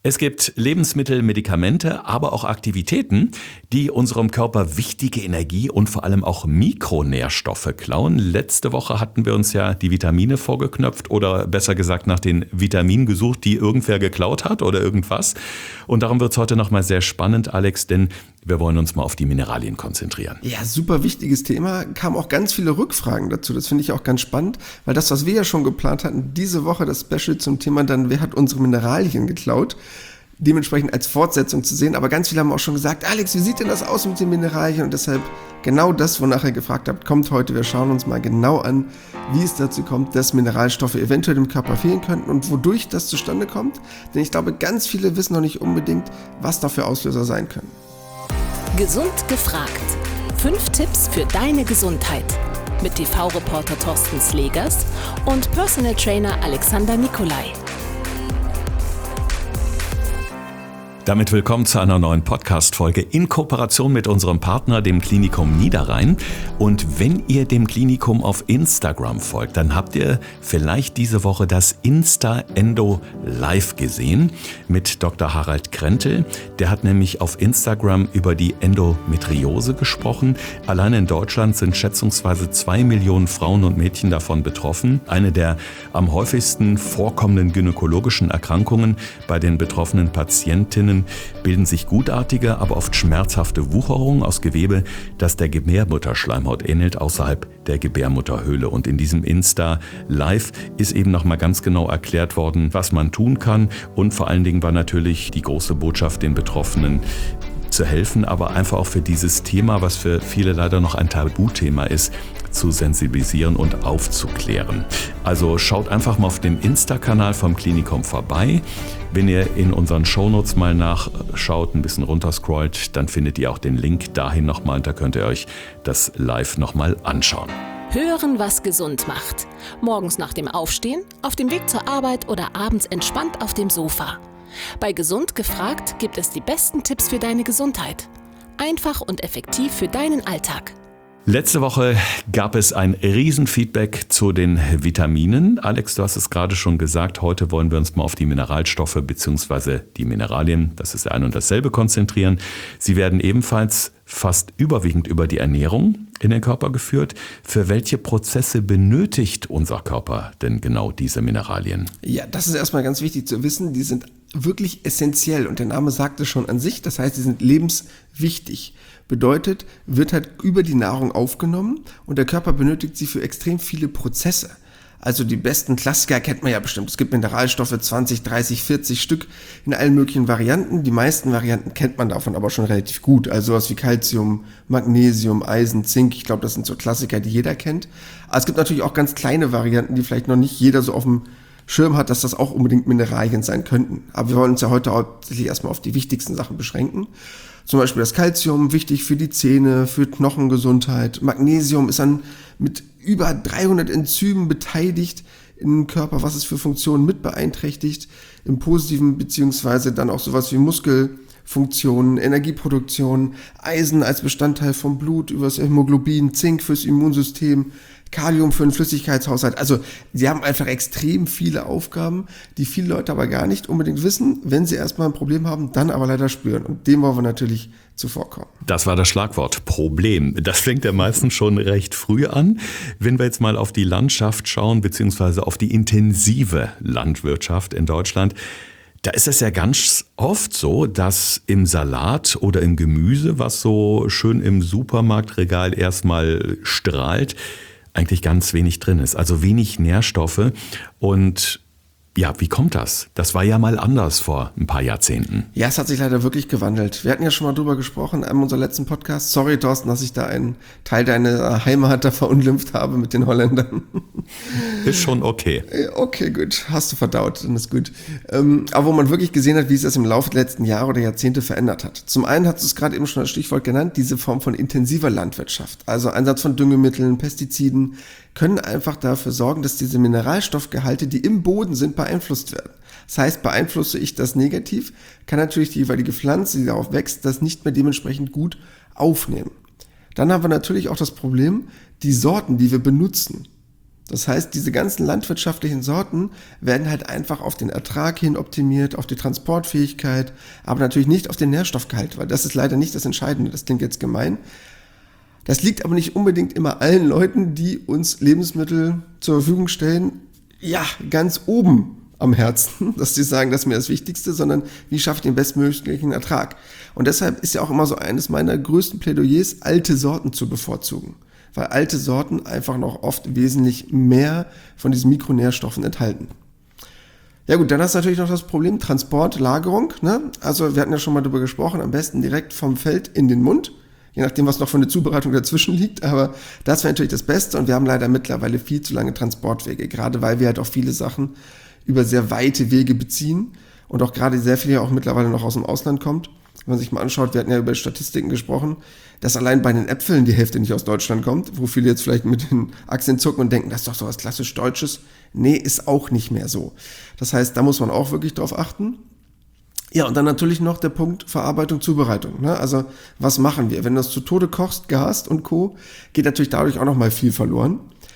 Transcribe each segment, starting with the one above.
Es gibt Lebensmittel, Medikamente, aber auch Aktivitäten, die unserem Körper wichtige Energie und vor allem auch Mikronährstoffe klauen. Letzte Woche hatten wir uns ja die Vitamine vorgeknöpft oder besser gesagt nach den Vitaminen gesucht, die irgendwer geklaut hat oder irgendwas. Und darum wird es heute nochmal sehr spannend, Alex, denn wir wollen uns mal auf die Mineralien konzentrieren. Ja, super wichtiges Thema. Kamen auch ganz viele Rückfragen dazu. Das finde ich auch ganz spannend, weil das, was wir ja schon geplant hatten, diese Woche das Special zum Thema dann, wer hat unsere Mineralien geklaut, dementsprechend als Fortsetzung zu sehen. Aber ganz viele haben auch schon gesagt, Alex, wie sieht denn das aus mit den Mineralien? Und deshalb genau das, wonach ihr gefragt habt, kommt heute. Wir schauen uns mal genau an, wie es dazu kommt, dass Mineralstoffe eventuell im Körper fehlen könnten und wodurch das zustande kommt. Denn ich glaube, ganz viele wissen noch nicht unbedingt, was dafür Auslöser sein können. Gesund gefragt. 5 Tipps für deine Gesundheit. Mit TV-Reporter Thorsten Slegers und Personal Trainer Alexander Nikolai. Damit willkommen zu einer neuen Podcast-Folge in Kooperation mit unserem Partner, dem Klinikum Niederrhein. Und wenn ihr dem Klinikum auf Instagram folgt, dann habt ihr vielleicht diese Woche das Insta-Endo Live gesehen mit Dr. Harald Krentel. Der hat nämlich auf Instagram über die Endometriose gesprochen. Allein in Deutschland sind schätzungsweise 2 Millionen Frauen und Mädchen davon betroffen. Eine der am häufigsten vorkommenden gynäkologischen Erkrankungen bei den betroffenen Patientinnen bilden sich gutartige, aber oft schmerzhafte Wucherungen aus Gewebe, das der Gebärmutterschleimhaut ähnelt, außerhalb der Gebärmutterhöhle. Und in diesem Insta-Live ist eben nochmal ganz genau erklärt worden, was man tun kann. Und vor allen Dingen war natürlich die große Botschaft, den Betroffenen zu helfen, aber einfach auch für dieses Thema, was für viele leider noch ein Tabuthema ist, zu sensibilisieren und aufzuklären. Also schaut einfach mal auf dem Insta-Kanal vom Klinikum vorbei. Wenn ihr in unseren Shownotes mal nachschaut, ein bisschen runterscrollt, dann findet ihr auch den Link dahin nochmal und da könnt ihr euch das live nochmal anschauen. Hören, was gesund macht. Morgens nach dem Aufstehen, auf dem Weg zur Arbeit oder abends entspannt auf dem Sofa. Bei Gesund gefragt gibt es die besten Tipps für deine Gesundheit. Einfach und effektiv für deinen Alltag. Letzte Woche gab es ein Riesenfeedback zu den Vitaminen. Alex, du hast es gerade schon gesagt, heute wollen wir uns mal auf die Mineralstoffe bzw. die Mineralien, das ist ein und dasselbe, konzentrieren. Sie werden ebenfalls fast überwiegend über die Ernährung in den Körper geführt. Für welche Prozesse benötigt unser Körper denn genau diese Mineralien? Ja, das ist erstmal ganz wichtig zu wissen. Die sind wirklich essentiell und der Name sagt es schon an sich. Das heißt, sie sind lebenswichtig. Bedeutet, wird halt über die Nahrung aufgenommen und der Körper benötigt sie für extrem viele Prozesse. Also die besten Klassiker kennt man ja bestimmt. Es gibt Mineralstoffe 20, 30, 40 Stück in allen möglichen Varianten. Die meisten Varianten kennt man davon aber schon relativ gut. Also sowas wie Calcium, Magnesium, Eisen, Zink. Ich glaube, das sind so Klassiker, die jeder kennt. Aber es gibt natürlich auch ganz kleine Varianten, die vielleicht noch nicht jeder so auf dem Schirm hat, dass das auch unbedingt Mineralien sein könnten. Aber wir wollen uns ja heute hauptsächlich erstmal auf die wichtigsten Sachen beschränken. Zum Beispiel das Calcium, wichtig für die Zähne, für Knochengesundheit. Magnesium ist dann mit über 300 Enzymen beteiligt im Körper, was es für Funktionen mit beeinträchtigt. Im Positiven beziehungsweise dann auch sowas wie Muskelfunktionen, Energieproduktion, Eisen als Bestandteil vom Blut, über das Hämoglobin, Zink fürs Immunsystem, Kalium für den Flüssigkeitshaushalt. Also sie haben einfach extrem viele Aufgaben, die viele Leute aber gar nicht unbedingt wissen. Wenn sie erstmal ein Problem haben, dann aber leider spüren. Und dem wollen wir natürlich zuvorkommen. Das war das Schlagwort Problem. Das fängt ja meistens schon recht früh an. Wenn wir jetzt mal auf die Landschaft schauen, beziehungsweise auf die intensive Landwirtschaft in Deutschland, da ist es ja ganz oft so, dass im Salat oder im Gemüse, was so schön im Supermarktregal erstmal strahlt, eigentlich ganz wenig drin ist, also wenig Nährstoffe. Und ja, wie kommt das? Das war ja mal anders vor ein paar Jahrzehnten. Ja, es hat sich leider wirklich gewandelt. Wir hatten ja schon mal drüber gesprochen in einem unserer letzten Podcasts. Sorry, Thorsten, dass ich da einen Teil deiner Heimat da verunglimpft habe mit den Holländern. Ist schon okay. Okay, gut. Hast du verdaut, dann ist gut. Aber wo man wirklich gesehen hat, wie sich das im Laufe der letzten Jahre oder Jahrzehnte verändert hat. Zum einen hast du es gerade eben schon als Stichwort genannt, diese Form von intensiver Landwirtschaft. Also Einsatz von Düngemitteln, Pestiziden, können einfach dafür sorgen, dass diese Mineralstoffgehalte, die im Boden sind, beeinflusst werden. Das heißt, beeinflusse ich das negativ, kann natürlich die jeweilige Pflanze, die darauf wächst, das nicht mehr dementsprechend gut aufnehmen. Dann haben wir natürlich auch das Problem, die Sorten, die wir benutzen. Das heißt, diese ganzen landwirtschaftlichen Sorten werden halt einfach auf den Ertrag hin optimiert, auf die Transportfähigkeit, aber natürlich nicht auf den Nährstoffgehalt, weil das ist leider nicht das Entscheidende. Das klingt jetzt gemein. Das liegt aber nicht unbedingt immer allen Leuten, die uns Lebensmittel zur Verfügung stellen, ja, ganz oben am Herzen, dass sie sagen, das ist mir das Wichtigste, sondern wie schaffe ich den bestmöglichen Ertrag? Und deshalb ist ja auch immer so eines meiner größten Plädoyers, alte Sorten zu bevorzugen. Weil alte Sorten einfach noch oft wesentlich mehr von diesen Mikronährstoffen enthalten. Ja gut, dann hast du natürlich noch das Problem Transport, Lagerung. Ne? Also wir hatten ja schon mal darüber gesprochen, am besten direkt vom Feld in den Mund, je nachdem, was noch für eine Zubereitung dazwischen liegt. Aber das wäre natürlich das Beste und wir haben leider mittlerweile viel zu lange Transportwege, gerade weil wir halt auch viele Sachen über sehr weite Wege beziehen und auch gerade sehr viel ja auch mittlerweile noch aus dem Ausland kommt. Wenn man sich mal anschaut, wir hatten ja über Statistiken gesprochen, dass allein bei den Äpfeln die Hälfte nicht aus Deutschland kommt, wo viele jetzt vielleicht mit den Achseln zucken und denken, das ist doch so was klassisch Deutsches. Nee, ist auch nicht mehr so. Das heißt, da muss man auch wirklich drauf achten. Ja, und dann natürlich noch der Punkt Verarbeitung, Zubereitung. Ne? Also, was machen wir? Wenn du das zu Tode kochst, gast und Co., geht natürlich dadurch auch nochmal viel verloren.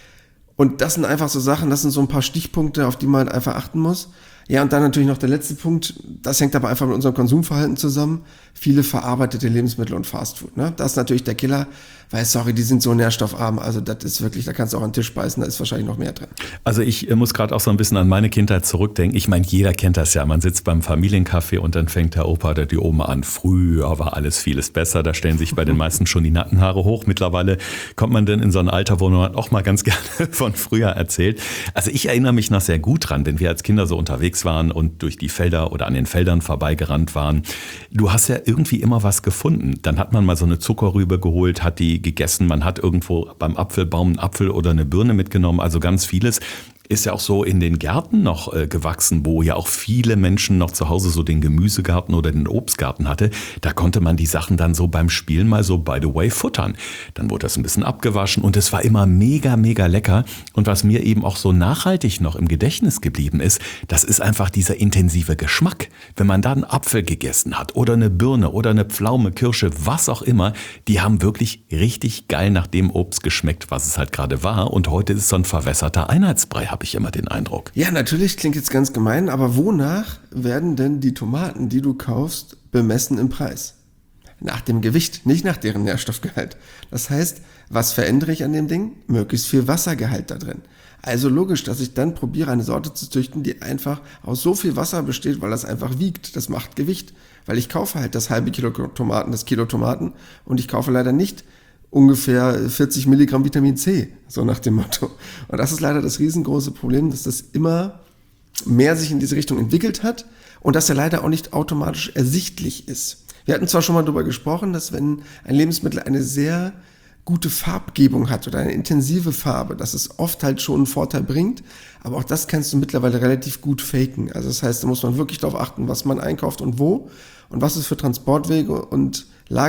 Und das sind einfach so Sachen, das sind so ein paar Stichpunkte, auf die man halt einfach achten muss. Ja, und dann natürlich noch der letzte Punkt, das hängt aber einfach mit unserem Konsumverhalten zusammen. Viele verarbeitete Lebensmittel und Fastfood. Ne? Das ist natürlich der Killer, weil, sorry, die sind so nährstoffarm. Also das ist wirklich, da kannst du auch an den Tisch beißen, da ist wahrscheinlich noch mehr drin. Also ich muss gerade auch so ein bisschen an meine Kindheit zurückdenken. Ich meine, jeder kennt das ja. Man sitzt beim Familienkaffee und dann fängt der Opa oder die Oma an. Früher war alles vieles besser. Da stellen sich bei den meisten schon die Nackenhaare hoch. Mittlerweile kommt man dann in so ein Alter, wo man auch mal ganz gerne von früher erzählt. Also ich erinnere mich noch sehr gut dran, wenn wir als Kinder so unterwegs waren und durch die Felder oder an den Feldern vorbeigerannt waren. Du hast ja irgendwie immer was gefunden. Dann hat man mal so eine Zuckerrübe geholt, hat die gegessen. Man hat irgendwo beim Apfelbaum einen Apfel oder eine Birne mitgenommen. Also ganz vieles ist ja auch so in den Gärten noch gewachsen, wo ja auch viele Menschen noch zu Hause so den Gemüsegarten oder den Obstgarten hatte. Da konnte man die Sachen dann so beim Spielen mal so by the way futtern. Dann wurde das ein bisschen abgewaschen und es war immer mega, mega lecker. Und was mir eben auch so nachhaltig noch im Gedächtnis geblieben ist, das ist einfach dieser intensive Geschmack. Wenn man da einen Apfel gegessen hat oder eine Birne oder eine Pflaume, Kirsche, was auch immer, die haben wirklich richtig geil nach dem Obst geschmeckt, was es halt gerade war. Und heute ist es so ein verwässerter Einheitsbrei, habe ich immer den Eindruck. Ja, natürlich, klingt jetzt ganz gemein, aber wonach werden denn die Tomaten, die du kaufst, bemessen im Preis? Nach dem Gewicht, nicht nach deren Nährstoffgehalt. Das heißt, was verändere ich an dem Ding? Möglichst viel Wassergehalt da drin. Also logisch, dass ich dann probiere, eine Sorte zu züchten, die einfach aus so viel Wasser besteht, weil das einfach wiegt. Das macht Gewicht. Weil ich kaufe halt das halbe Kilo Tomaten, das Kilo Tomaten und ich kaufe leider nicht ungefähr 40 Milligramm Vitamin C, so nach dem Motto. Und das ist leider das riesengroße Problem, dass das immer mehr sich in diese Richtung entwickelt hat und dass er leider auch nicht automatisch ersichtlich ist. Wir hatten zwar schon mal darüber gesprochen, dass wenn ein Lebensmittel eine sehr gute Farbgebung hat oder eine intensive Farbe, dass es oft halt schon einen Vorteil bringt, aber auch das kannst du mittlerweile relativ gut faken. Also das heißt, da muss man wirklich darauf achten, was man einkauft und wo und was es für Transportwege und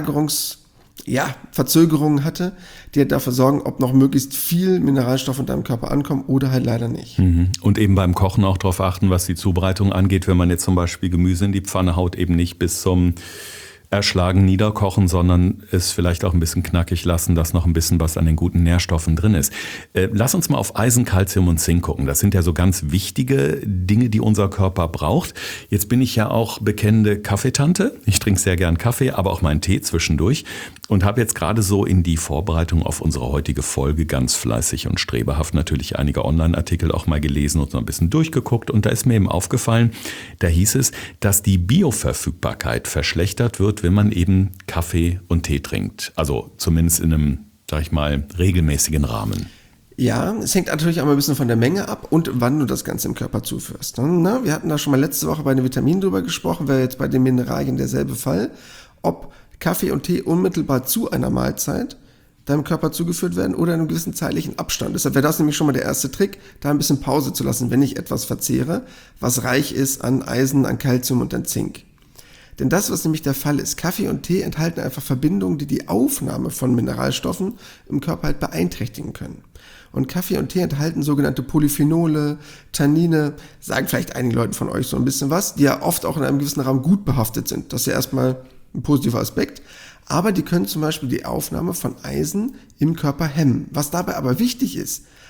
Verzögerungen hatte, die dafür sorgen, ob noch möglichst viel Mineralstoff in deinem Körper ankommen oder halt leider nicht. Und eben beim Kochen auch darauf achten, was die Zubereitung angeht. Wenn man jetzt zum Beispiel Gemüse in die Pfanne haut, eben nicht bis zum Erschlagen niederkochen, sondern es vielleicht auch ein bisschen knackig lassen, dass noch ein bisschen was an den guten Nährstoffen drin ist. Lass uns mal auf Eisen, Calcium und Zink gucken. Das sind ja so ganz wichtige Dinge, die unser Körper braucht. Jetzt bin ich ja auch bekennende Kaffeetante. Ich trinke sehr gern Kaffee, aber auch meinen Tee zwischendurch und habe jetzt gerade so in die Vorbereitung auf unsere heutige Folge ganz fleißig und strebehaft natürlich einige Online-Artikel auch mal gelesen und so ein bisschen durchgeguckt. Und da ist mir eben aufgefallen, da hieß es, dass die Bioverfügbarkeit verschlechtert wird, wenn man eben Kaffee und Tee trinkt. Also zumindest in einem, sag ich mal, regelmäßigen Rahmen. Ja, es hängt natürlich auch ein bisschen von der Menge ab und wann du das Ganze im Körper zuführst. Wir hatten da schon mal letzte Woche bei den Vitaminen drüber gesprochen, wäre jetzt bei den Mineralien derselbe Fall, ob Kaffee und Tee unmittelbar zu einer Mahlzeit deinem Körper zugeführt werden oder in einem gewissen zeitlichen Abstand. Deshalb wäre das nämlich schon mal der erste Trick, da ein bisschen Pause zu lassen, wenn ich etwas verzehre, was reich ist an Eisen, an Calcium und an Zink. Denn das, was nämlich der Fall ist, Kaffee und Tee enthalten einfach Verbindungen, die die Aufnahme von Mineralstoffen im Körper halt beeinträchtigen können. Und Kaffee und Tee enthalten sogenannte Polyphenole, Tannine, sagen vielleicht einigen Leuten von euch so ein bisschen was, die ja oft auch in einem gewissen Rahmen gut behaftet sind. Das ist ja erstmal ein positiver Aspekt. Aber die können zum Beispiel die Aufnahme von Eisen im Körper hemmen. Was dabei aber wichtig ist,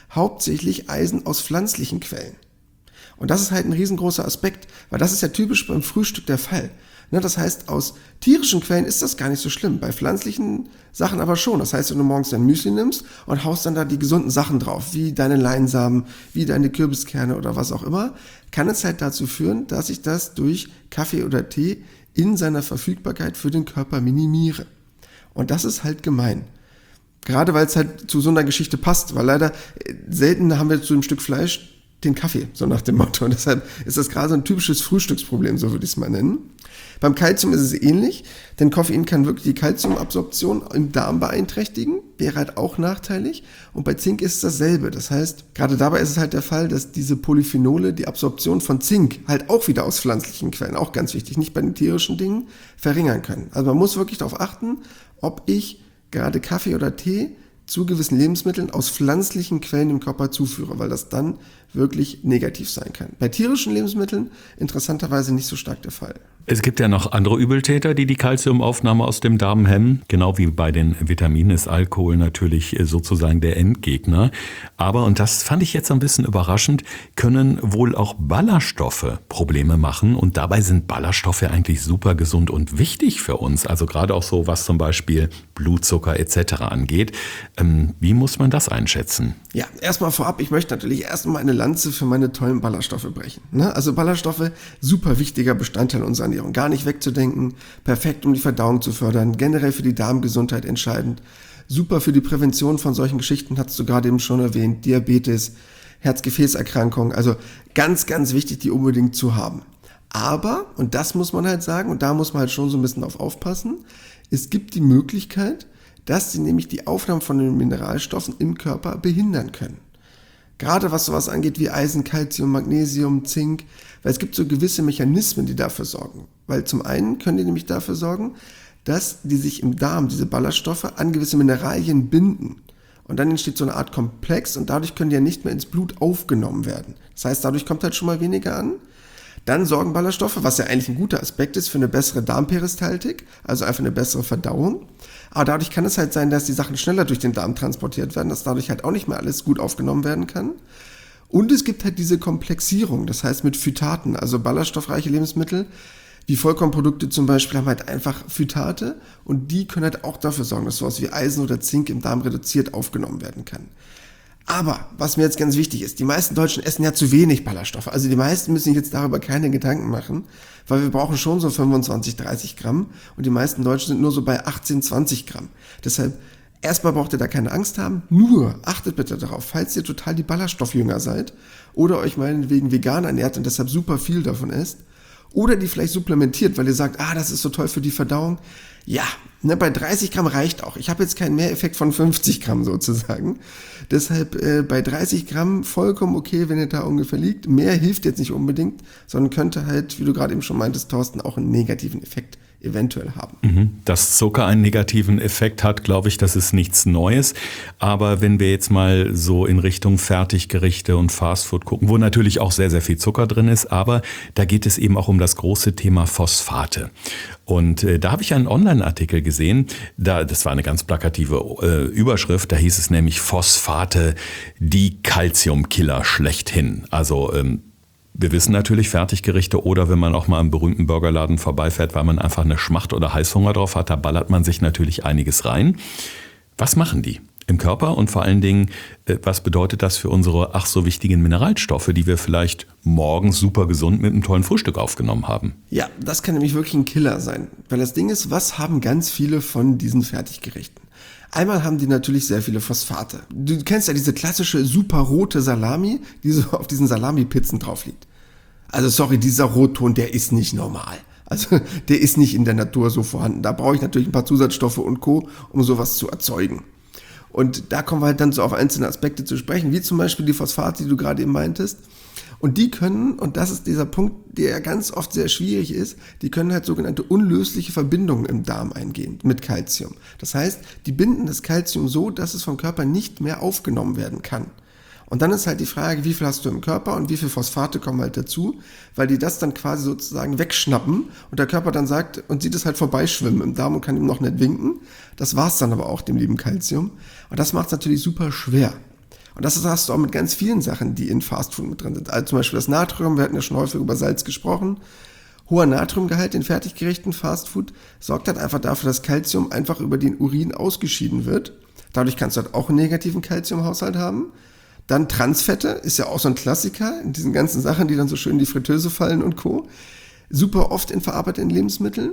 hauptsächlich Eisen aus pflanzlichen Quellen. Und das ist halt ein riesengroßer Aspekt, weil das ist ja typisch beim Frühstück der Fall. Das heißt, aus tierischen Quellen ist das gar nicht so schlimm, bei pflanzlichen Sachen aber schon. Das heißt, wenn du morgens dein Müsli nimmst und haust dann da die gesunden Sachen drauf, wie deine Leinsamen, wie deine Kürbiskerne oder was auch immer, kann es halt dazu führen, dass ich das durch Kaffee oder Tee in seiner Verfügbarkeit für den Körper minimiere. Und das ist halt gemein. Gerade weil es halt zu so einer Geschichte passt, weil leider selten haben wir zu einem Stück Fleisch den Kaffee, so nach dem Motto. Und deshalb ist das gerade so ein typisches Frühstücksproblem, so würde ich es mal nennen. Beim Kalzium ist es ähnlich, denn Koffein kann wirklich die Kalziumabsorption im Darm beeinträchtigen, wäre halt auch nachteilig. Und bei Zink ist es dasselbe. Das heißt, gerade dabei ist es halt der Fall, dass diese Polyphenole die Absorption von Zink halt auch wieder aus pflanzlichen Quellen, auch ganz wichtig, nicht bei den tierischen Dingen, verringern können. Also man muss wirklich darauf achten, ob ich gerade Kaffee oder Tee zu gewissen Lebensmitteln aus pflanzlichen Quellen im Körper zuführe, weil das dann wirklich negativ sein kann. Bei tierischen Lebensmitteln interessanterweise nicht so stark der Fall. Es gibt ja noch andere Übeltäter, die Calciumaufnahme aus dem Darm hemmen. Genau wie bei den Vitaminen ist Alkohol natürlich sozusagen der Endgegner. Aber, und das fand ich jetzt ein bisschen überraschend, können wohl auch Ballaststoffe Probleme machen. Und dabei sind Ballaststoffe eigentlich super gesund und wichtig für uns. Also gerade auch so, was zum Beispiel Blutzucker etc. angeht. Wie muss man das einschätzen? Ja, erstmal vorab, ich möchte natürlich erstmal eine Lanze für meine tollen Ballaststoffe brechen. Also Ballaststoffe, super wichtiger Bestandteil unserer Ernährung. Gar nicht wegzudenken, perfekt, um die Verdauung zu fördern, generell für die Darmgesundheit entscheidend. Super für die Prävention von solchen Geschichten, hast du gerade eben schon erwähnt, Diabetes, Herz-Gefäßerkrankungen, also ganz, ganz wichtig, die unbedingt zu haben. Aber, und das muss man halt sagen, und da muss man halt schon so ein bisschen drauf aufpassen, es gibt die Möglichkeit, dass sie nämlich die Aufnahme von den Mineralstoffen im Körper behindern können. Gerade was sowas angeht wie Eisen, Calcium, Magnesium, Zink, weil es gibt so gewisse Mechanismen, die dafür sorgen. Weil zum einen können die nämlich dafür sorgen, dass die sich im Darm, diese Ballaststoffe, an gewisse Mineralien binden. Und dann entsteht so eine Art Komplex und dadurch können die ja nicht mehr ins Blut aufgenommen werden. Das heißt, dadurch kommt halt schon mal weniger an. Dann sorgen Ballaststoffe, was ja eigentlich ein guter Aspekt ist, für eine bessere Darmperistaltik, also einfach eine bessere Verdauung. Aber dadurch kann es halt sein, dass die Sachen schneller durch den Darm transportiert werden, dass dadurch halt auch nicht mehr alles gut aufgenommen werden kann. Und es gibt halt diese Komplexierung, das heißt mit Phytaten, also ballaststoffreiche Lebensmittel, wie Vollkornprodukte zum Beispiel, haben halt einfach Phytate und die können halt auch dafür sorgen, dass sowas wie Eisen oder Zink im Darm reduziert aufgenommen werden kann. Aber, was mir jetzt ganz wichtig ist, die meisten Deutschen essen ja zu wenig Ballaststoffe. Also die meisten müssen sich jetzt darüber keine Gedanken machen, weil wir brauchen schon so 25, 30 Gramm und die meisten Deutschen sind nur so bei 18, 20 Gramm. Deshalb, erstmal braucht ihr da keine Angst haben, nur achtet bitte darauf, falls ihr total die Ballaststoffjünger seid oder euch meinetwegen vegan ernährt und deshalb super viel davon esst oder die vielleicht supplementiert, weil ihr sagt, das ist so toll für die Verdauung. Ja, bei 30 Gramm reicht auch. Ich habe jetzt keinen Mehreffekt von 50 Gramm sozusagen. Deshalb bei 30 Gramm vollkommen okay, wenn ihr da ungefähr liegt. Mehr hilft jetzt nicht unbedingt, sondern könnte halt, wie du gerade eben schon meintest, Thorsten, auch einen negativen Effekt eventuell haben. Dass Zucker einen negativen Effekt hat, glaube ich, das ist nichts Neues. Aber wenn wir jetzt mal so in Richtung Fertiggerichte und Fastfood gucken, wo natürlich auch sehr, sehr viel Zucker drin ist, aber da geht es eben auch um das große Thema Phosphate. Und da habe ich einen Online-Artikel gesehen, das war eine ganz plakative Überschrift, da hieß es nämlich Phosphate, die Calciumkiller schlechthin. Also wir wissen natürlich Fertiggerichte oder wenn man auch mal im berühmten Burgerladen vorbeifährt, weil man einfach eine Schmacht oder Heißhunger drauf hat, da ballert man sich natürlich einiges rein. Was machen die im Körper und vor allen Dingen, was bedeutet das für unsere ach so wichtigen Mineralstoffe, die wir vielleicht morgens super gesund mit einem tollen Frühstück aufgenommen haben? Ja, das kann nämlich wirklich ein Killer sein, weil das Ding ist, was haben ganz viele von diesen Fertiggerichten? Einmal haben die natürlich sehr viele Phosphate. Du kennst ja diese klassische super rote Salami, die so auf diesen Salami-Pizzen drauf liegt. Also sorry, dieser Rotton, der ist nicht normal. Also der ist nicht in der Natur so vorhanden. Da brauche ich natürlich ein paar Zusatzstoffe und Co., um sowas zu erzeugen. Und da kommen wir halt dann so auf einzelne Aspekte zu sprechen, wie zum Beispiel die Phosphate, die du gerade eben meintest. Und die können, und das ist dieser Punkt, der ganz oft sehr schwierig ist, die können halt sogenannte unlösliche Verbindungen im Darm eingehen mit Calcium. Das heißt, die binden das Calcium so, dass es vom Körper nicht mehr aufgenommen werden kann. Und dann ist halt die Frage, wie viel hast du im Körper und wie viel Phosphate kommen halt dazu, weil die das dann quasi sozusagen wegschnappen und der Körper dann sagt und sieht es halt vorbeischwimmen im Darm und kann ihm noch nicht winken. Das war's dann aber auch, dem lieben Calcium. Und das macht es natürlich super schwer. Und das hast du auch mit ganz vielen Sachen, die in Fastfood mit drin sind. Also zum Beispiel das Natrium, wir hatten ja schon häufig über Salz gesprochen. Hoher Natriumgehalt in Fertiggerichten Fastfood sorgt halt einfach dafür, dass Calcium einfach über den Urin ausgeschieden wird. Dadurch kannst du halt auch einen negativen Calciumhaushalt haben. Dann Transfette, ist ja auch so ein Klassiker in diesen ganzen Sachen, die dann so schön in die Fritteuse fallen und Co. Super oft in verarbeiteten Lebensmitteln.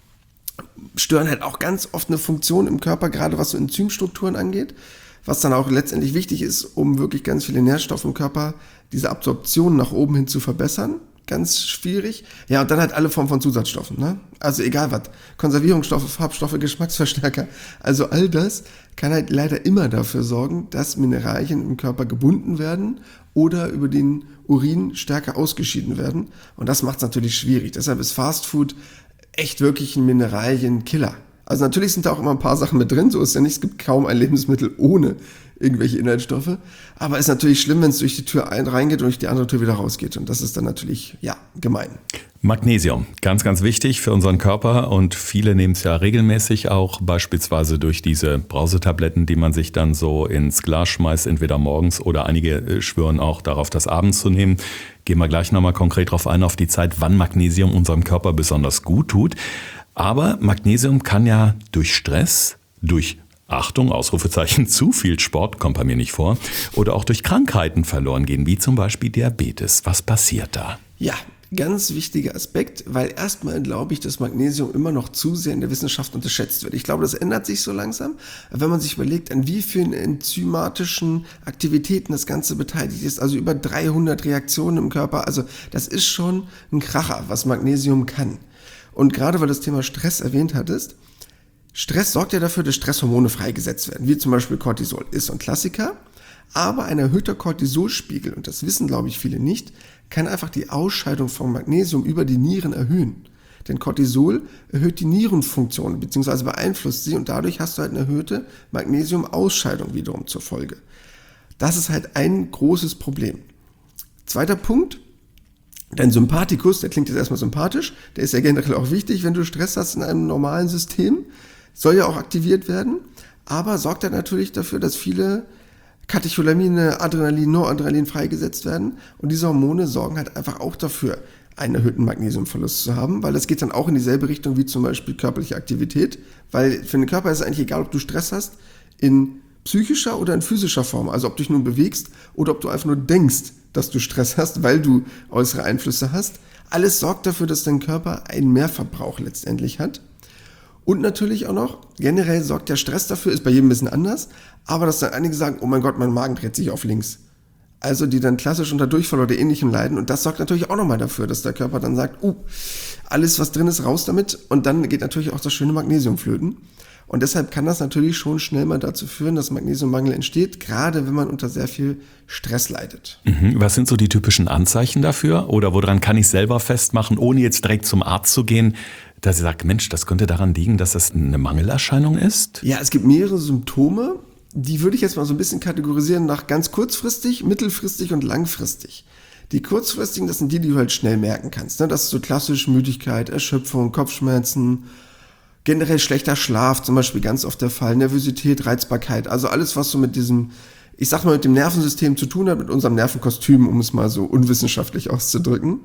Stören halt auch ganz oft eine Funktion im Körper, gerade was so Enzymstrukturen angeht. Was dann auch letztendlich wichtig ist, um wirklich ganz viele Nährstoffe im Körper, diese Absorption nach oben hin zu verbessern. Ganz schwierig. Ja, und dann halt alle Formen von Zusatzstoffen, ne? Also egal was. Konservierungsstoffe, Farbstoffe, Geschmacksverstärker. Also all das kann halt leider immer dafür sorgen, dass Mineralien im Körper gebunden werden oder über den Urin stärker ausgeschieden werden. Und das macht es natürlich schwierig. Deshalb ist Fastfood echt wirklich ein Mineralienkiller. Also natürlich sind da auch immer ein paar Sachen mit drin, so ist ja nicht, es gibt kaum ein Lebensmittel ohne irgendwelche Inhaltsstoffe, aber ist natürlich schlimm, wenn es durch die Tür reingeht und durch die andere Tür wieder rausgeht und das ist dann natürlich, ja, gemein. Magnesium, ganz, ganz wichtig für unseren Körper und viele nehmen es ja regelmäßig auch, beispielsweise durch diese Brausetabletten, die man sich dann so ins Glas schmeißt, entweder morgens oder einige schwören auch darauf, das abends zu nehmen. Gehen wir gleich nochmal konkret drauf ein, auf die Zeit, wann Magnesium unserem Körper besonders gut tut. Aber Magnesium kann ja durch Stress, durch Achtung, Ausrufezeichen, zu viel Sport, kommt bei mir nicht vor, oder auch durch Krankheiten verloren gehen, wie zum Beispiel Diabetes. Was passiert da? Ja, ganz wichtiger Aspekt, weil erstmal glaube ich, dass Magnesium immer noch zu sehr in der Wissenschaft unterschätzt wird. Ich glaube, das ändert sich so langsam, wenn man sich überlegt, an wie vielen enzymatischen Aktivitäten das Ganze beteiligt ist, also über 300 Reaktionen im Körper, also das ist schon ein Kracher, was Magnesium kann. Und gerade weil du das Thema Stress erwähnt hattest, Stress sorgt ja dafür, dass Stresshormone freigesetzt werden, wie zum Beispiel Cortisol ist so ein Klassiker. Aber ein erhöhter Cortisolspiegel, und das wissen glaube ich viele nicht, kann einfach die Ausscheidung von Magnesium über die Nieren erhöhen. Denn Cortisol erhöht die Nierenfunktion bzw. beeinflusst sie und dadurch hast du halt eine erhöhte Magnesiumausscheidung wiederum zur Folge. Das ist halt ein großes Problem. Zweiter Punkt. Dein Sympathikus, der klingt jetzt erstmal sympathisch, der ist ja generell auch wichtig, wenn du Stress hast in einem normalen System, soll ja auch aktiviert werden, aber sorgt dann natürlich dafür, dass viele Katecholamine, Adrenalin, Noradrenalin freigesetzt werden und diese Hormone sorgen halt einfach auch dafür, einen erhöhten Magnesiumverlust zu haben, weil das geht dann auch in dieselbe Richtung wie zum Beispiel körperliche Aktivität, weil für den Körper ist es eigentlich egal, ob du Stress hast, in psychischer oder in physischer Form, also ob du dich nun bewegst oder ob du einfach nur denkst, dass du Stress hast, weil du äußere Einflüsse hast. Alles sorgt dafür, dass dein Körper einen Mehrverbrauch letztendlich hat. Und natürlich auch noch, generell sorgt der Stress dafür, ist bei jedem ein bisschen anders, aber dass dann einige sagen, oh mein Gott, mein Magen dreht sich auf links. Also die dann klassisch unter Durchfall oder ähnlichem leiden und das sorgt natürlich auch nochmal dafür, dass der Körper dann sagt, alles was drin ist, raus damit und dann geht natürlich auch das schöne Magnesium flöten. Und deshalb kann das natürlich schon schnell mal dazu führen, dass Magnesiummangel entsteht, gerade wenn man unter sehr viel Stress leidet. Was sind so die typischen Anzeichen dafür? Oder woran kann ich selber festmachen, ohne jetzt direkt zum Arzt zu gehen, dass ich sage, Mensch, das könnte daran liegen, dass das eine Mangelerscheinung ist? Ja, es gibt mehrere Symptome, die würde ich jetzt mal so ein bisschen kategorisieren nach ganz kurzfristig, mittelfristig und langfristig. Die kurzfristigen, das sind die du halt schnell merken kannst. Das ist so klassisch Müdigkeit, Erschöpfung, Kopfschmerzen, generell schlechter Schlaf, zum Beispiel ganz oft der Fall, Nervosität, Reizbarkeit, also alles, was so mit diesem, ich sag mal, mit dem Nervensystem zu tun hat, mit unserem Nervenkostüm, um es mal so unwissenschaftlich auszudrücken.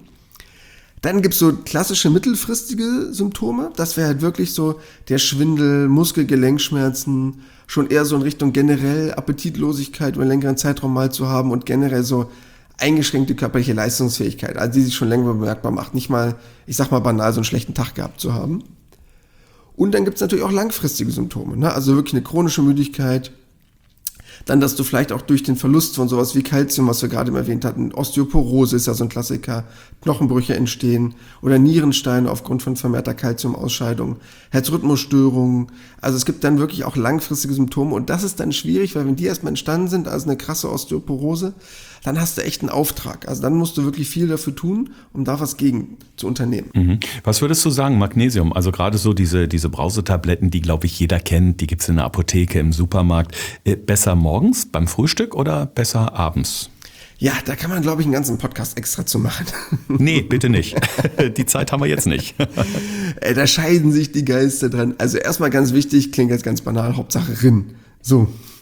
Dann gibt's so klassische mittelfristige Symptome, das wäre halt wirklich so der Schwindel, Muskelgelenkschmerzen, schon eher so in Richtung generell Appetitlosigkeit über einen längeren Zeitraum mal zu haben und generell so eingeschränkte körperliche Leistungsfähigkeit, also die sich schon länger bemerkbar macht, nicht mal, ich sag mal banal, so einen schlechten Tag gehabt zu haben. Und dann gibt es natürlich auch langfristige Symptome, ne? Also wirklich eine chronische Müdigkeit. Dann, dass du vielleicht auch durch den Verlust von sowas wie Calcium, was wir gerade erwähnt hatten, Osteoporose ist ja so ein Klassiker, Knochenbrüche entstehen oder Nierensteine aufgrund von vermehrter Calciumausscheidung, Herzrhythmusstörungen. Also es gibt dann wirklich auch langfristige Symptome und das ist dann schwierig, weil wenn die erstmal entstanden sind, also eine krasse Osteoporose, dann hast du echt einen Auftrag. Also dann musst du wirklich viel dafür tun, um da was gegen zu unternehmen. Was würdest du sagen, Magnesium? Also gerade so diese Brausetabletten, die, glaube ich, jeder kennt, die gibt es in der Apotheke, im Supermarkt. Besser morgens beim Frühstück oder besser abends? Ja, da kann man, glaube ich, einen ganzen Podcast extra zu machen. Nee, bitte nicht. Die Zeit haben wir jetzt nicht. Da scheiden sich die Geister dran. Also erstmal ganz wichtig, klingt jetzt ganz banal, Hauptsache Rinn. So.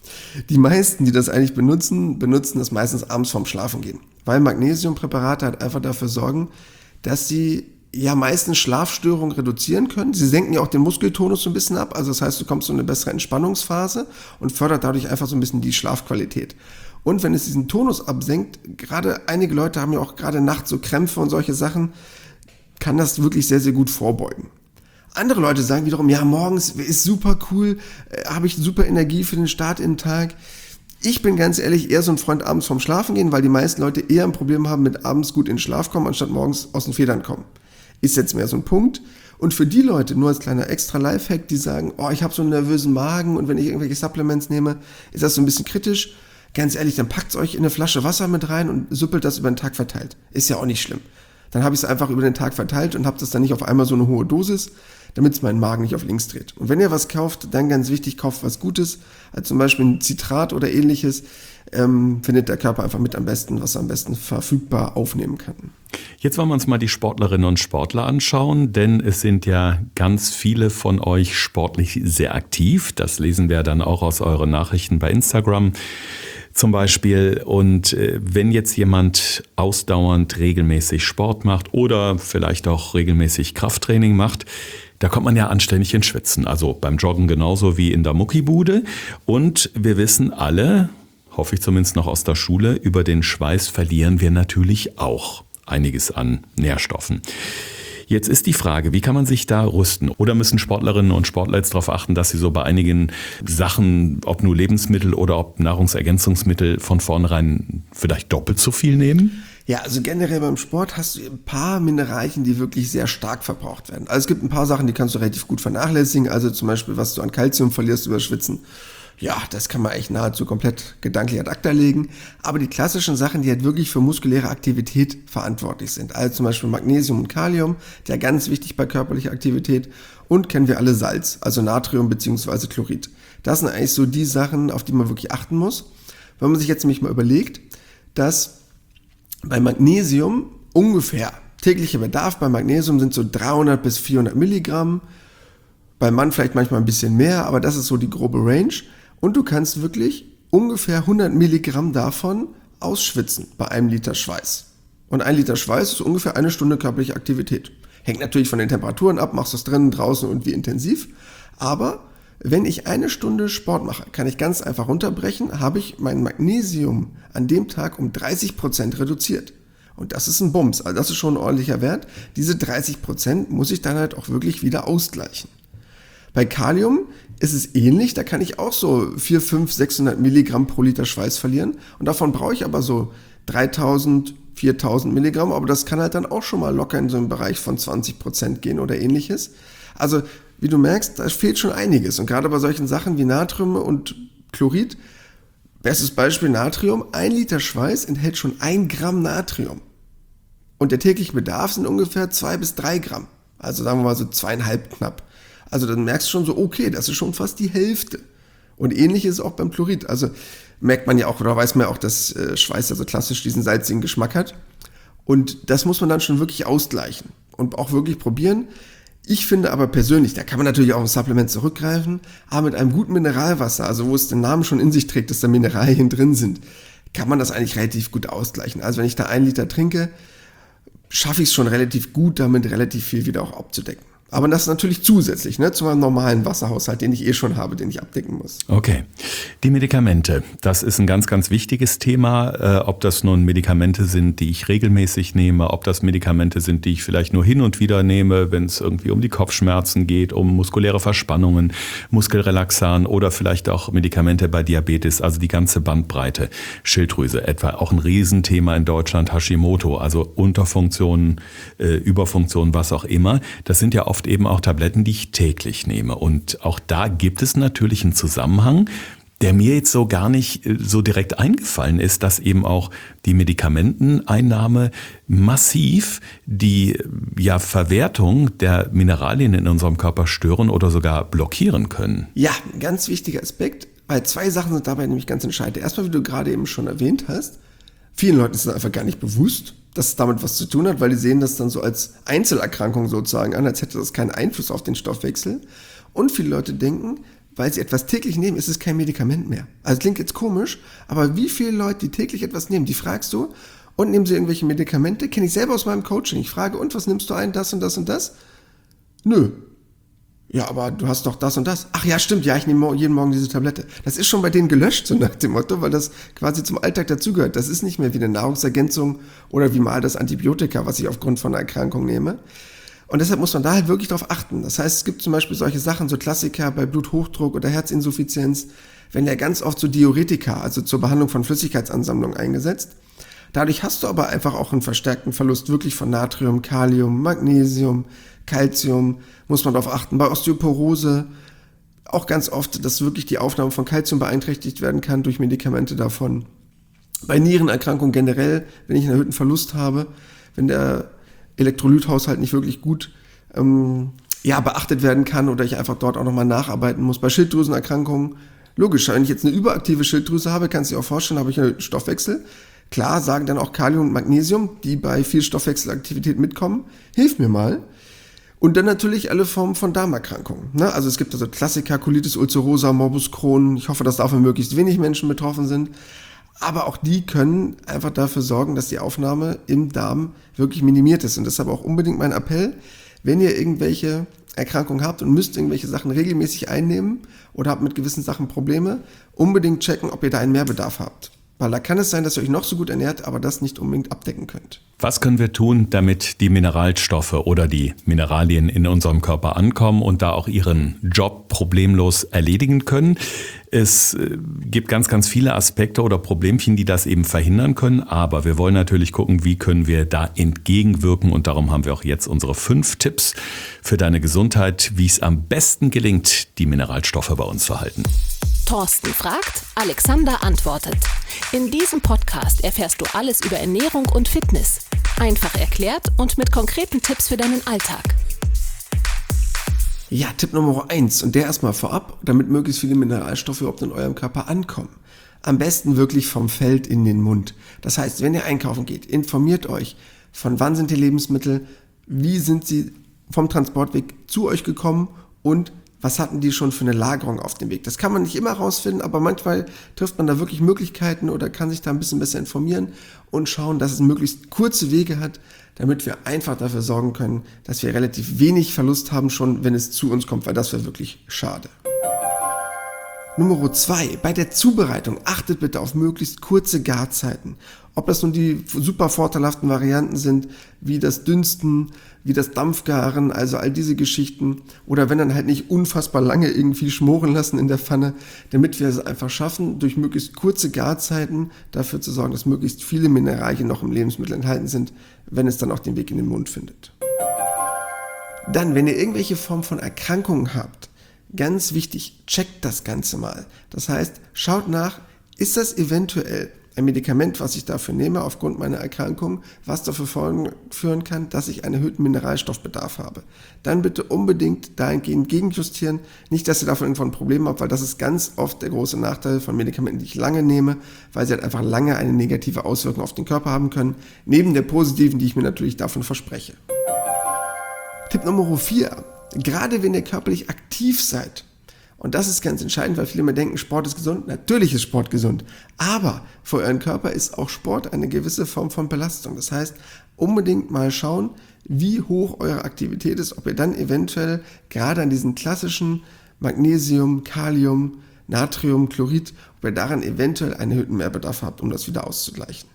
Die meisten, die das eigentlich benutzen das meistens abends vorm Schlafengehen. Weil Magnesiumpräparate halt einfach dafür sorgen, dass sie ja meistens Schlafstörungen reduzieren können. Sie senken ja auch den Muskeltonus so ein bisschen ab. Also das heißt, du kommst so in eine bessere Entspannungsphase und fördert dadurch einfach so ein bisschen die Schlafqualität. Und wenn es diesen Tonus absenkt, gerade einige Leute haben ja auch gerade nachts so Krämpfe und solche Sachen, kann das wirklich sehr, sehr gut vorbeugen. Andere Leute sagen wiederum, ja, morgens ist super cool, habe ich super Energie für den Start in den Tag. Ich bin ganz ehrlich eher so ein Freund abends vorm Schlafen gehen, weil die meisten Leute eher ein Problem haben mit abends gut in den Schlaf kommen, anstatt morgens aus den Federn kommen. Ist jetzt mehr so ein Punkt. Und für die Leute, nur als kleiner extra Lifehack, die sagen, oh, ich habe so einen nervösen Magen und wenn ich irgendwelche Supplements nehme, ist das so ein bisschen kritisch. Ganz ehrlich, dann packt's euch in eine Flasche Wasser mit rein und süppelt das über den Tag verteilt. Ist ja auch nicht schlimm. Dann habe ich es einfach über den Tag verteilt und habe das dann nicht auf einmal so eine hohe Dosis, damit es meinen Magen nicht auf links dreht. Und wenn ihr was kauft, dann ganz wichtig, kauft was Gutes, also zum Beispiel ein Citrat oder ähnliches, findet der Körper einfach mit am besten, was er am besten verfügbar aufnehmen kann. Jetzt wollen wir uns mal die Sportlerinnen und Sportler anschauen, denn es sind ja ganz viele von euch sportlich sehr aktiv. Das lesen wir dann auch aus euren Nachrichten bei Instagram zum Beispiel. Und wenn jetzt jemand ausdauernd regelmäßig Sport macht oder vielleicht auch regelmäßig Krafttraining macht, da kommt man ja anständig ins Schwitzen. Also beim Joggen genauso wie in der Muckibude. Und wir wissen alle, hoffe ich zumindest noch aus der Schule, über den Schweiß verlieren wir natürlich auch einiges an Nährstoffen. Jetzt ist die Frage, wie kann man sich da rüsten? Oder müssen Sportlerinnen und Sportler jetzt darauf achten, dass sie so bei einigen Sachen, ob nur Lebensmittel oder ob Nahrungsergänzungsmittel, von vornherein vielleicht doppelt so viel nehmen? Ja, also generell beim Sport hast du ein paar Mineralien, die wirklich sehr stark verbraucht werden. Also es gibt ein paar Sachen, die kannst du relativ gut vernachlässigen. Also zum Beispiel, was du an Kalzium verlierst über Schwitzen. Ja, das kann man echt nahezu komplett gedanklich ad acta legen. Aber die klassischen Sachen, die halt wirklich für muskuläre Aktivität verantwortlich sind. Also zum Beispiel Magnesium und Kalium, der ganz wichtig bei körperlicher Aktivität. Und kennen wir alle Salz, also Natrium bzw. Chlorid. Das sind eigentlich so die Sachen, auf die man wirklich achten muss. Wenn man sich jetzt nämlich mal überlegt, dass bei Magnesium ungefähr täglicher Bedarf bei Magnesium sind so 300 bis 400 Milligramm. Beim Mann vielleicht manchmal ein bisschen mehr, aber das ist so die grobe Range. Und du kannst wirklich ungefähr 100 Milligramm davon ausschwitzen bei einem Liter Schweiß. Und 1 Liter Schweiß ist ungefähr 1 Stunde körperliche Aktivität. Hängt natürlich von den Temperaturen ab, machst du es drinnen, draußen und wie intensiv. Aber wenn ich 1 Stunde Sport mache, kann ich ganz einfach runterbrechen, habe ich mein Magnesium an dem Tag um 30% reduziert. Und das ist ein Bums, also das ist schon ein ordentlicher Wert. Diese 30% muss ich dann halt auch wirklich wieder ausgleichen. Bei Kalium ist es ähnlich, da kann ich auch so 400, 500, 600 Milligramm pro Liter Schweiß verlieren. Und davon brauche ich aber so 3000, 4000 Milligramm, aber das kann halt dann auch schon mal locker in so einen Bereich von 20% gehen oder ähnliches. Also wie du merkst, da fehlt schon einiges. Und gerade bei solchen Sachen wie Natrium und Chlorid, bestes Beispiel Natrium, 1 Liter Schweiß enthält schon 1 Gramm Natrium. Und der tägliche Bedarf sind ungefähr 2 bis 3 Gramm. Also sagen wir mal so 2,5 knapp. Also dann merkst du schon so, okay, das ist schon fast die Hälfte. Und ähnlich ist es auch beim Chlorid. Also merkt man ja auch, oder weiß man ja auch, dass Schweiß ja so klassisch diesen salzigen Geschmack hat. Und das muss man dann schon wirklich ausgleichen und auch wirklich probieren. Ich finde aber persönlich, da kann man natürlich auch auf ein Supplement zurückgreifen, aber mit einem guten Mineralwasser, also wo es den Namen schon in sich trägt, dass da Mineralien drin sind, kann man das eigentlich relativ gut ausgleichen. Also wenn ich da 1 Liter trinke, schaffe ich es schon relativ gut, damit relativ viel wieder auch abzudecken. Aber das ist natürlich zusätzlich, zu meinem normalen Wasserhaushalt, den ich eh schon habe, den ich abdecken muss. Okay. Die Medikamente, das ist ein ganz, ganz wichtiges Thema. Ob das nun Medikamente sind, die ich regelmäßig nehme, ob das Medikamente sind, die ich vielleicht nur hin und wieder nehme, wenn es irgendwie um die Kopfschmerzen geht, um muskuläre Verspannungen, Muskelrelaxan oder vielleicht auch Medikamente bei Diabetes, also die ganze Bandbreite. Schilddrüse etwa, auch ein Riesenthema in Deutschland, Hashimoto, also Unterfunktionen, Überfunktionen, was auch immer. Das sind ja oft eben auch Tabletten, die ich täglich nehme. Und auch da gibt es natürlich einen Zusammenhang, der mir jetzt so gar nicht so direkt eingefallen ist, dass eben auch die Medikamenteneinnahme massiv die Verwertung der Mineralien in unserem Körper stören oder sogar blockieren können. Ja, ein ganz wichtiger Aspekt, weil 2 Sachen sind dabei nämlich ganz entscheidend. Erstmal, wie du gerade eben schon erwähnt hast, vielen Leuten ist es einfach gar nicht bewusst, dass es damit was zu tun hat, weil die sehen das dann so als Einzelerkrankung sozusagen an, als hätte das keinen Einfluss auf den Stoffwechsel. Und viele Leute denken, weil sie etwas täglich nehmen, ist es kein Medikament mehr. Also klingt jetzt komisch, aber wie viele Leute, die täglich etwas nehmen, die fragst du, und nehmen sie irgendwelche Medikamente? Kenne ich selber aus meinem Coaching. Ich frage, und was nimmst du ein, das und das und das? Nö. Ja, aber du hast doch das und das. Ach ja, stimmt, ja, ich nehme jeden Morgen diese Tablette. Das ist schon bei denen gelöscht, so nach dem Motto, weil das quasi zum Alltag dazugehört. Das ist nicht mehr wie eine Nahrungsergänzung oder wie mal das Antibiotika, was ich aufgrund von einer Erkrankung nehme. Und deshalb muss man da halt wirklich drauf achten. Das heißt, es gibt zum Beispiel solche Sachen, so Klassiker bei Bluthochdruck oder Herzinsuffizienz, werden ja ganz oft so Diuretika, also zur Behandlung von Flüssigkeitsansammlung eingesetzt. Dadurch hast du aber einfach auch einen verstärkten Verlust wirklich von Natrium, Kalium, Magnesium, Calcium, muss man darauf achten. Bei Osteoporose auch ganz oft, dass wirklich die Aufnahme von Calcium beeinträchtigt werden kann durch Medikamente davon. Bei Nierenerkrankungen generell, wenn ich einen erhöhten Verlust habe, wenn der Elektrolythaushalt nicht wirklich gut beachtet werden kann oder ich einfach dort auch nochmal nacharbeiten muss. Bei Schilddrüsenerkrankungen, logisch, wenn ich jetzt eine überaktive Schilddrüse habe, kannst du dir auch vorstellen, habe ich einen Stoffwechsel. Klar, sagen dann auch Kalium und Magnesium, die bei viel Stoffwechselaktivität mitkommen, hilf mir mal. Und dann natürlich alle Formen von Darmerkrankungen. Ne? Also es gibt also Klassiker, Colitis ulcerosa, Morbus Crohn. Ich hoffe, dass davon möglichst wenig Menschen betroffen sind. Aber auch die können einfach dafür sorgen, dass die Aufnahme im Darm wirklich minimiert ist. Und deshalb auch unbedingt mein Appell, wenn ihr irgendwelche Erkrankungen habt und müsst irgendwelche Sachen regelmäßig einnehmen oder habt mit gewissen Sachen Probleme, unbedingt checken, ob ihr da einen Mehrbedarf habt. Weil da kann es sein, dass ihr euch noch so gut ernährt, aber das nicht unbedingt abdecken könnt. Was können wir tun, damit die Mineralstoffe oder die Mineralien in unserem Körper ankommen und da auch ihren Job problemlos erledigen können? Es gibt ganz, ganz viele Aspekte oder Problemchen, die das eben verhindern können. Aber wir wollen natürlich gucken, wie können wir da entgegenwirken. Und darum haben wir auch jetzt unsere 5 Tipps für deine Gesundheit, wie es am besten gelingt, die Mineralstoffe bei uns zu halten. Thorsten fragt, Alexander antwortet. In diesem Podcast erfährst du alles über Ernährung und Fitness. Einfach erklärt und mit konkreten Tipps für deinen Alltag. Ja, Tipp Nummer 1 und der erstmal vorab, damit möglichst viele Mineralstoffe überhaupt in eurem Körper ankommen. Am besten wirklich vom Feld in den Mund. Das heißt, wenn ihr einkaufen geht, informiert euch, von wann sind die Lebensmittel, wie sind sie vom Transportweg zu euch gekommen und was hatten die schon für eine Lagerung auf dem Weg. Das kann man nicht immer rausfinden, aber manchmal trifft man da wirklich Möglichkeiten oder kann sich da ein bisschen besser informieren und schauen, dass es möglichst kurze Wege hat, damit wir einfach dafür sorgen können, dass wir relativ wenig Verlust haben schon, wenn es zu uns kommt, weil das wäre wirklich schade. Nummer 2, bei der Zubereitung achtet bitte auf möglichst kurze Garzeiten. Ob das nun die super vorteilhaften Varianten sind, wie das Dünsten, wie das Dampfgaren, also all diese Geschichten. Oder wenn dann halt nicht unfassbar lange irgendwie schmoren lassen in der Pfanne, damit wir es einfach schaffen, durch möglichst kurze Garzeiten dafür zu sorgen, dass möglichst viele Mineralien noch im Lebensmittel enthalten sind, wenn es dann auch den Weg in den Mund findet. Dann, wenn ihr irgendwelche Form von Erkrankungen habt, ganz wichtig, checkt das Ganze mal. Das heißt, schaut nach, ist das eventuell ein Medikament, was ich dafür nehme aufgrund meiner Erkrankung, was dafür führen kann, dass ich einen erhöhten Mineralstoffbedarf habe. Dann bitte unbedingt dahingehend gegenjustieren. Nicht, dass ihr davon irgendwann ein Problem habt, weil das ist ganz oft der große Nachteil von Medikamenten, die ich lange nehme, weil sie halt einfach lange eine negative Auswirkung auf den Körper haben können, neben der positiven, die ich mir natürlich davon verspreche. Tipp Nummer 4. Gerade wenn ihr körperlich aktiv seid, und das ist ganz entscheidend, weil viele immer denken, Sport ist gesund. Natürlich ist Sport gesund, aber für euren Körper ist auch Sport eine gewisse Form von Belastung. Das heißt, unbedingt mal schauen, wie hoch eure Aktivität ist, ob ihr dann eventuell gerade an diesen klassischen Magnesium, Kalium, Natrium, Chlorid, ob ihr daran eventuell einen erhöhten Mehrbedarf habt, um das wieder auszugleichen.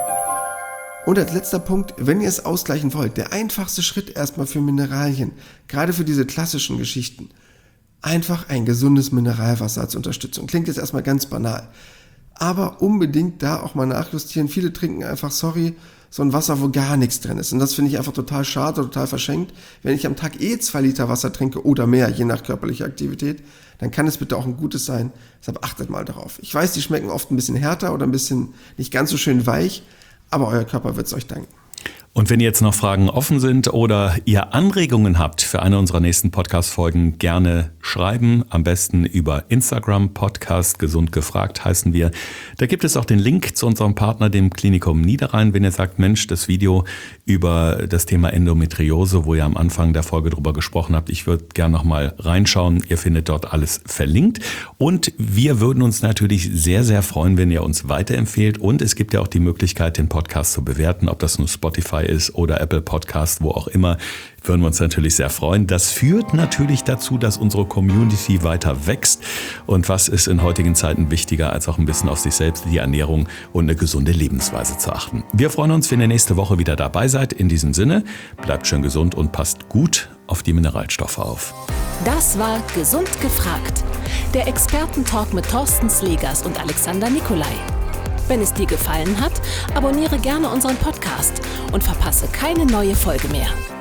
Und als letzter Punkt, wenn ihr es ausgleichen wollt, der einfachste Schritt erstmal für Mineralien, gerade für diese klassischen Geschichten, einfach ein gesundes Mineralwasser als Unterstützung. Klingt jetzt erstmal ganz banal, aber unbedingt da auch mal nachjustieren. Viele trinken einfach, so ein Wasser, wo gar nichts drin ist. Und das finde ich einfach total schade, total verschenkt. Wenn ich am Tag 2 Liter Wasser trinke oder mehr, je nach körperlicher Aktivität, dann kann es bitte auch ein gutes sein. Deshalb achtet mal darauf. Ich weiß, die schmecken oft ein bisschen härter oder ein bisschen nicht ganz so schön weich, aber euer Körper wird es euch danken. Und wenn jetzt noch Fragen offen sind oder ihr Anregungen habt für eine unserer nächsten Podcast-Folgen, gerne schreiben. Am besten über Instagram, Podcast Gesund gefragt heißen wir. Da gibt es auch den Link zu unserem Partner, dem Klinikum Niederrhein. Wenn ihr sagt, Mensch, das Video über das Thema Endometriose, wo ihr am Anfang der Folge drüber gesprochen habt, ich würde gerne noch mal reinschauen. Ihr findet dort alles verlinkt. Und wir würden uns natürlich sehr, sehr freuen, wenn ihr uns weiterempfehlt. Und es gibt ja auch die Möglichkeit, den Podcast zu bewerten, ob das nun Spotify ist oder Apple Podcast, wo auch immer, würden wir uns natürlich sehr freuen. Das führt natürlich dazu, dass unsere Community weiter wächst. Und was ist in heutigen Zeiten wichtiger, als auch ein bisschen auf sich selbst, die Ernährung und eine gesunde Lebensweise zu achten. Wir freuen uns, wenn ihr nächste Woche wieder dabei seid. In diesem Sinne, bleibt schön gesund und passt gut auf die Mineralstoffe auf. Das war Gesund gefragt. Der Expertentalk mit Thorsten Slegers und Alexander Nikolai. Wenn es dir gefallen hat, abonniere gerne unseren Podcast und verpasse keine neue Folge mehr.